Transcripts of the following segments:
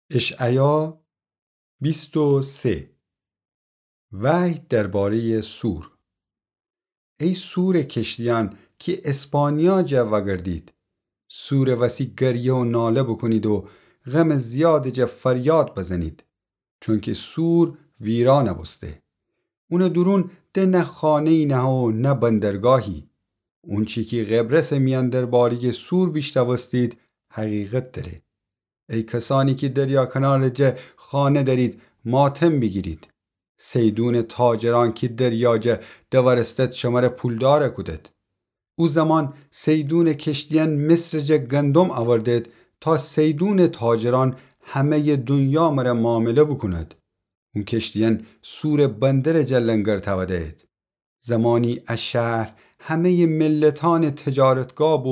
اشعیا 23. وحی درباره سور. ای سور کشتیان که اسپانیا جوا گردید، سور وسیع گریه و ناله بکنید و غم زیاد فریاد بزنید، چون که سور ویران بسته. اون درون ده نه خانه نه و نه بندرگاهی. اون چی که قبرس میان درباره سور بیشتوستید حقیقت داره. ای کسانی که دریا کنار جه خانه دارید ماتم بگیرید. سیدون تاجران که دریاجه دورستت شمار پولدار کدد. او زمان سیدون کشتیان مصر جه گندم آوردد تا سیدون تاجران همه دنیا مره معامله بکند. اون کشتیان سور بندر جه لنگر تودد. زمانی از شهر همه ملتان تجارتگاه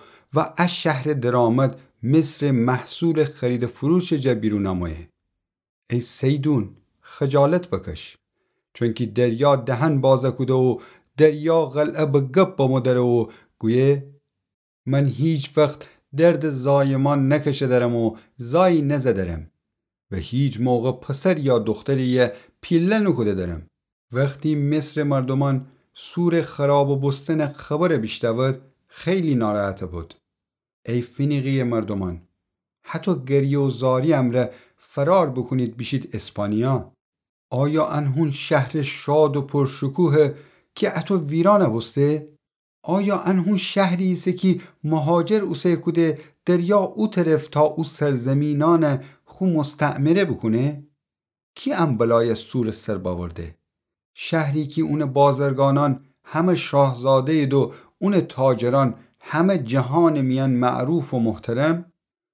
و از شهر درآمد مصر محصول خرید فروش جه بیرون آمایه. ای سیدون خجالت بکش، چون که دریا دهن بازه کده و دریا غلعه بگب بمدره و گویه من هیچ وقت درد زایمان نکشه درم و زایی نزدرم و هیچ موقع پسر یا دختری پیله نکده درم. وقتی مصر مردمان سور خراب و بستن خبر بیشتود خیلی ناراحت بود. ای فنیقی مردمان، حتی گریه و زاری امره فرار بکنید بیشید اسپانیا. آیا انهون شهر شاد و پرشکوه که حتی ویران بسته؟ آیا انهون شهری است که مهاجر اوسه کده دریا او طرف تا او سرزمینان خو مستعمره بکنه؟ کی ام بلای سور سر باورده؟ شهری که اون بازرگانان همه شاهزاده دو اون تاجران همه جهان میان معروف و محترم؟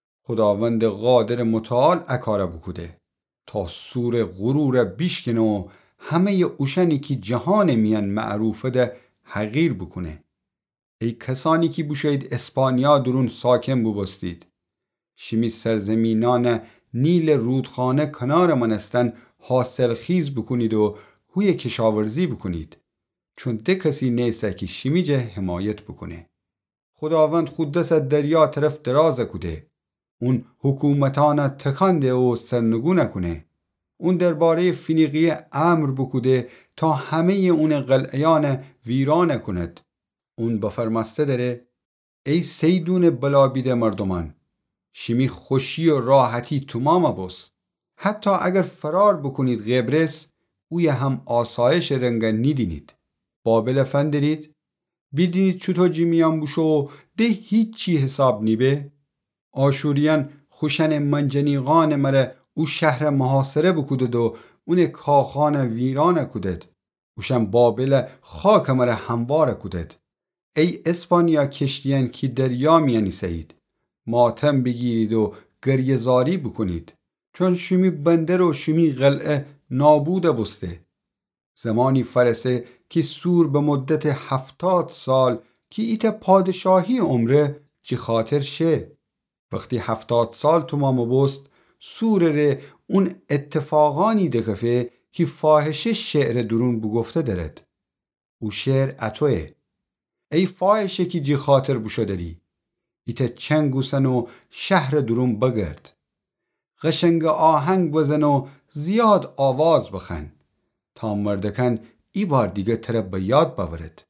خداوند قادر متعال اکاره بکده تا سور غرور بیشکنه و همه اوشنی که جهان میان معروفه ده حقیر بکنه. ای کسانی که بوشید اسپانیا درون ساکن ببستید، شمی سرزمینان نیل رودخانه کنار منستن حاصل خیز بکنید و هوی کشاورزی بکنید، چون ده کسی نیسته که شمی جه حمایت بکنه. خداوند خود دست دریا طرف دراز کده، اون حکومتان تکانده و سرنگو نکنه. اون درباره فنیقی امر بکده تا همه اون قلعیان ویران کند. اون بفرماسته داره ای سیدون بلابید مردمان، شمی خوشی و راحتی تمام بس. حتی اگر فرار بکنید قبرس، اوی هم آسایش رنگ نیدینید. بابل فندرید بیدینید چطور جیمیان بوشو ده هیچی حساب نیبه. آشوریان خوشن منجنیقان مره او شهر محاصره بکودد و اون کاخان ویران کودد. اوشن بابل خاک مره هموار کودد. ای اسپانیا کشتیان کی دریا میانی سید، ماتم بگیرید و گریه‌زاری بکنید، چون شمی بندر و شمی قلعه نابود بسته. زمانی فرسه که سور به مدت 70 سال که ایت پادشاهی عمره چی خاطر شه. وقتی 70 سال تمام بست، سور ره اون اتفاقانی دکفه که فاحشه شعر درون بگفته دارد. او شعر اتوه ای فاحشه که جی خاطر بوشو داری، ایت چنگوسن و شهر درون بگرد. قشنگ آهنگ بزن و زیاد آواز بخن تا مردکن ای بار دیگه تره به یاد باورد.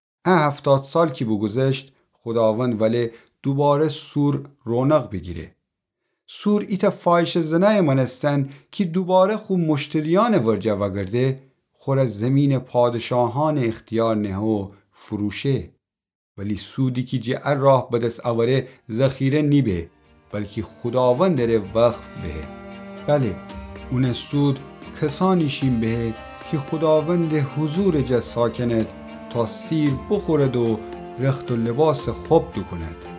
70 سال که بگذشت، خداوند ولی دوباره سور رونق بگیره. سور ایت فایش زنای منستن که دوباره خوب مشتریان ورجه وگرده خور زمین پادشاهان اختیار نه و فروشه. ولی سودی که جعر راه بدست آوره ذخیره نیبه، بلکه خداوند داره وقف به. بله اون سود کسانیشین به که خداوند حضور جه ساکند تا سیر بخورد و رخت و لباس خوب دو کند.